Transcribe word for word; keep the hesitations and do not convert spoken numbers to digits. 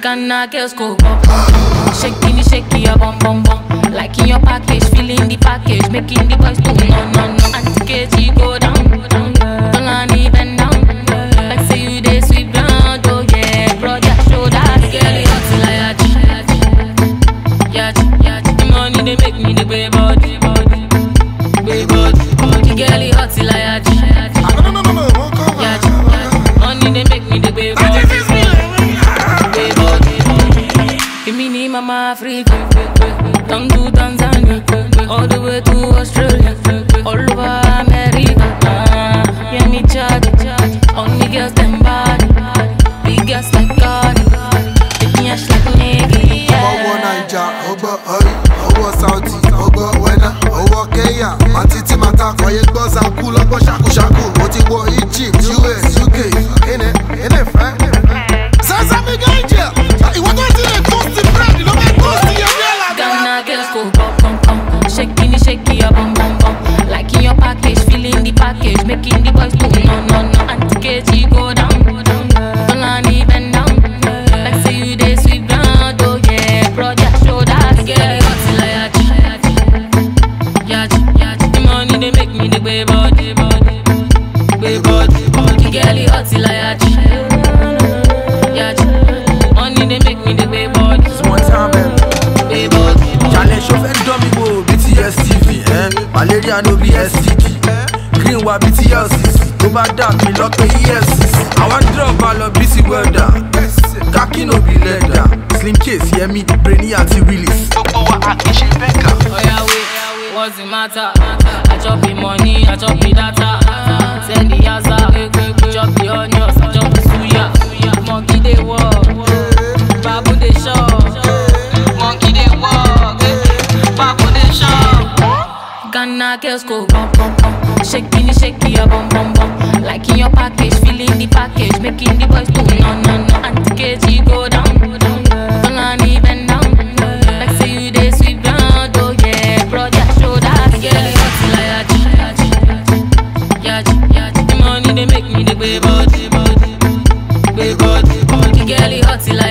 Ghana girls go bum bum bum. Shaking the shaky a bum bum bum. Liking your package, feeling the package, making the boys do no no no. Auntie K G go down, down. Don't let me bend down. Like say you dey sweep ground, oh yeah. Broad your shoulders, girl it hot till I yachi, yachi, yachi. The money they make me the way body, body, way body, body. Girl it hot till I yachi, No no no no, yachi, yachi. Money they make me the way body. Mini Mama Africa, down to Tanzania, all the way to Australia, all over America. Uh, yeah, me charge, only girls them body, big girls like God, taking ash like nigga. Owo Naija, Ogo Ori, Owo Saudi, Ogo Wena, Owo Kenya, Matiti Mata, Oye Gboza Ku, Logo Shaku Shaku, Oti wo Egypt, U S, U K, in it, in it, fine. Zaza Big Angel, you want to see the toasty bread, you know me toasty, you realize. Ghana girls go bum bum bum, shaking the shaky a bum bum bum. Liking your package, feeling the package, making the boys do no no no. Auntie K G go down, down. Don't let me bend down. Like say you dey sweep ground, oh yeah. Broad your shoulders, girl it hot till I yachi, yachi, yachi. The money they make me the way body, body, way body, body. Girl it hot till I yachi, yachi. Money they make me the way body. One time, Way body. challenge of and dummy go B T S T V, eh? Malaria no be S T D. Green wa B T L C C. Go back down, me lock the E F C C. I want drop all of B C welder. Khaki no be leather. Slim case, hear me, brainy anti-release. Oh yeah, wait, what's the matter? I chop the money, I chop the data. Send the yaza, chop the onions, chop the suya. Monkey they walk, babu they shop. Monkey they walk, babu they shop. Ghana girls go bum bum bum, shaking the shaky a bum bum bum. Liking your package, feeling the package, making the boys do no no no. Auntie K G go down, down. Don't let me bend down. Like say you dey sweep ground, oh yeah. Broad your shoulders, girl it hot till I yachi, yachi, yachi. The money they make me the way body, body, way body, body. Girl it hot till I